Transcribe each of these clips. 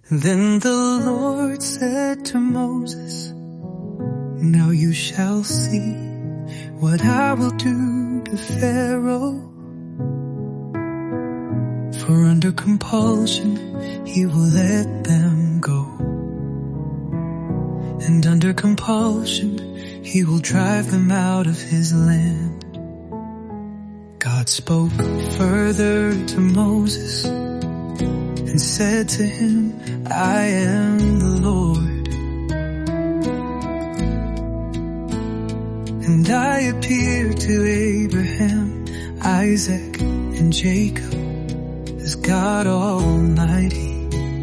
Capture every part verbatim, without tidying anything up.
Then the Lord said to Moses, now you shall see what I will do to Pharaoh. For under compulsion he will let them go, and under compulsion he will drive them out of his land. God spoke further to Moses and said to him, I am the Lord, and I appeared to Abraham, Isaac, and Jacob as God Almighty.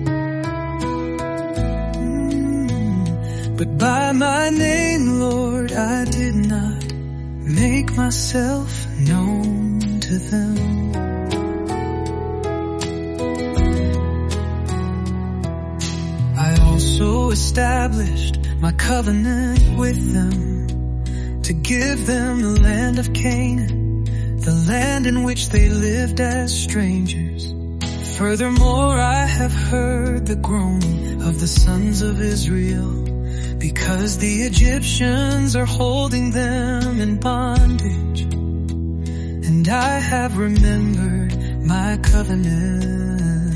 Mm, but by my name, Lord, I did not make myself known to them. I also established my covenant with them to give them the land of Canaan, the land in which they lived as strangers. Furthermore, I have heard the groaning of the sons of Israel, because the Egyptians are holding them in bondage, and I have remembered my covenant.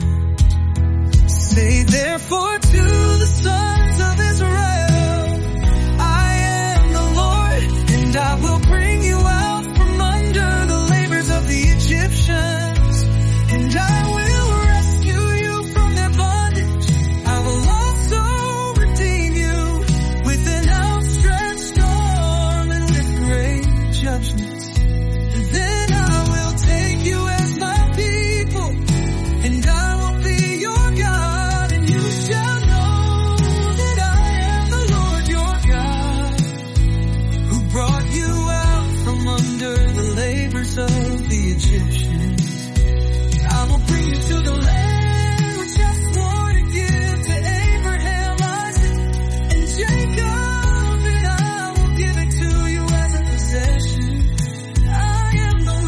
Say therefore to the sons of Israel, I am the Lord, and I will bring you out from under the labors of the Egyptians, and I will rescue you from their bondage. I will also redeem you with an outstretched arm and with great judgments. And then I will take you as my people, and I will be your God, and you shall know that I am the Lord your God, who brought you out from under the labors of the Egyptians. I will bring you to the land which I swore to give to Abraham, Isaac, and Jacob, and I will give it to you as a possession. I am the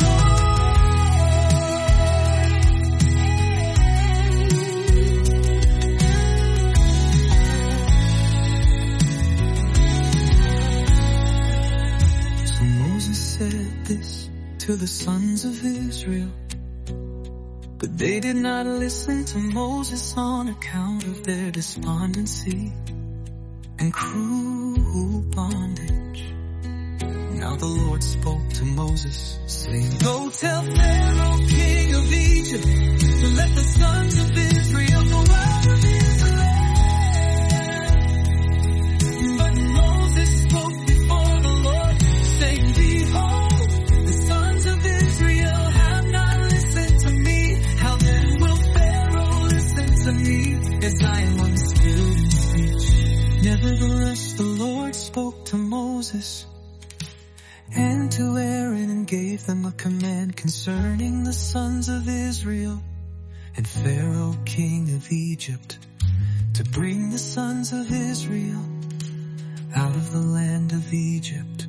Lord. So Moses said this to the sons of Israel, but they did not listen to Moses on account of their despondency and cruel bondage. Now the Lord spoke to Moses, saying, go tell Pharaoh, king of Egypt, to let the sons of Israel go out of his land. But Moses spoke before the Lord, saying, behold, the sons of Israel have not listened to me. How then will Pharaoh listen to me, as I am unskilled in speech? Nevertheless, the Lord spoke to Moses and to Aaron, and gave them a command concerning the sons of Israel and Pharaoh, king of Egypt, to bring the sons of Israel out of the land of Egypt.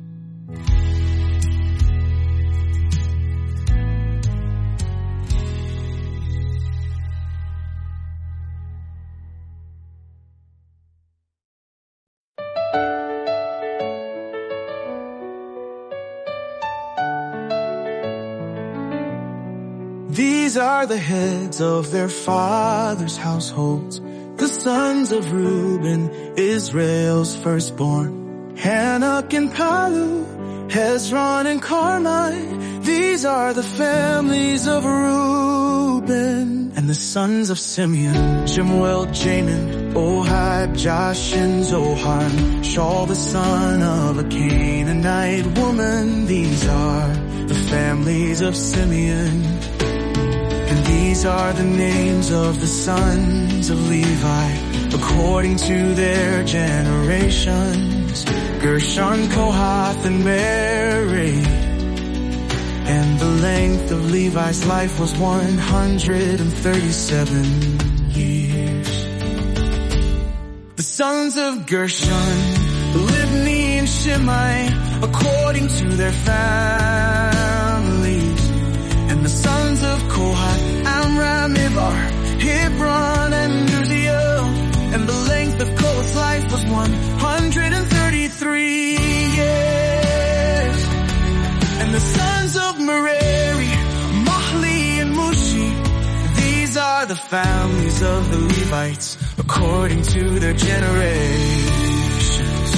These are the heads of their fathers' households, the sons of Reuben, Israel's firstborn. Hanok and Palu, Hezron and Carmi. These are the families of Reuben. And the sons of Simeon, Shemuel, Jamin, Ohad, Josh, and Zohar. Shaul, the son of a Canaanite woman. These are the families of Simeon. And these are the names of the sons of Levi, according to their generations: Gershon, Kohath, and Merari. And the length of Levi's life was one hundred thirty-seven years. The sons of Gershon, Libni and Shimei, according to their families. And the sons of Kohath, Amram, Ibar, Hebron, and one hundred thirty-three years. And the sons of Merari, Mahli and Mushi, these are the families of the Levites according to their generations.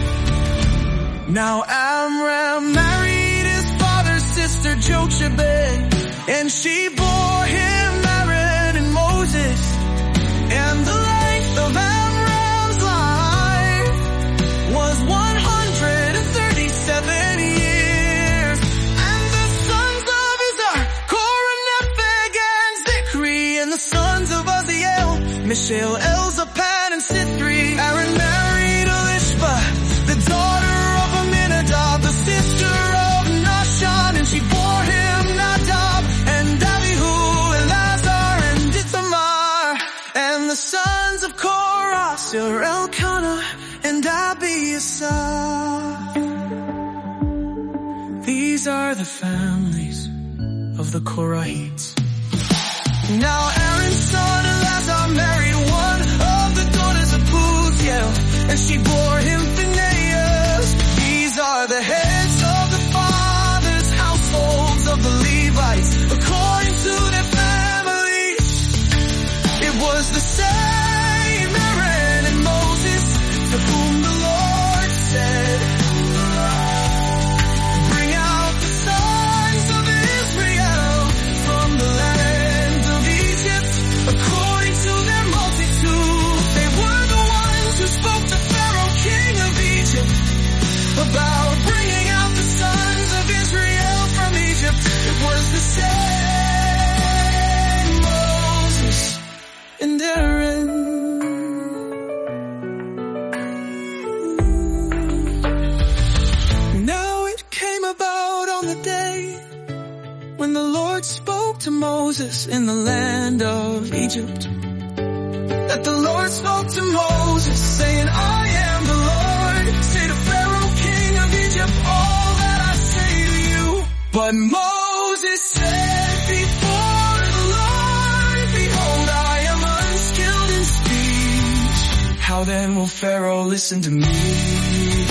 Now Amram married his father's sister Jochebed, and she bore him Aaron and Moses. And the length of Amram's life was one hundred thirty-seven years. And the sons of Izhar, Korah, Nepheg, and Zichri. And the sons of Uzziel, Mishael, Elzaphan, and Sithri. Aaron married Elishba, the daughter of Aminadab, the sister of Nahshon, and she bore him Nadab and Abihu, Elazar, and Ithamar. And the sons of Korah, Elkanah, and Abiasaph. These are the families of the Korahites. Now Aaron's son Elazar married one of the daughters of Putiel, and she bore him Phinehas. These are the heads of the fathers' households of the Levites, according to their families. It was the same Aaron and Moses to whom the Lord said, bring out the sons of Israel from the land of Egypt, according to their multitude. They were the ones who spoke to Pharaoh, king of Egypt, about bringing out the sons of Israel from Egypt. It was the same Moses and Aaron. Now it came about on the day when the Lord spoke to Moses in the land of Egypt, that the Lord spoke to Moses, saying, I am the Lord. Say to Pharaoh, king of Egypt, all that I say to you. But Moses said before the Lord, behold, I am unskilled in speech. How then will Pharaoh listen to me?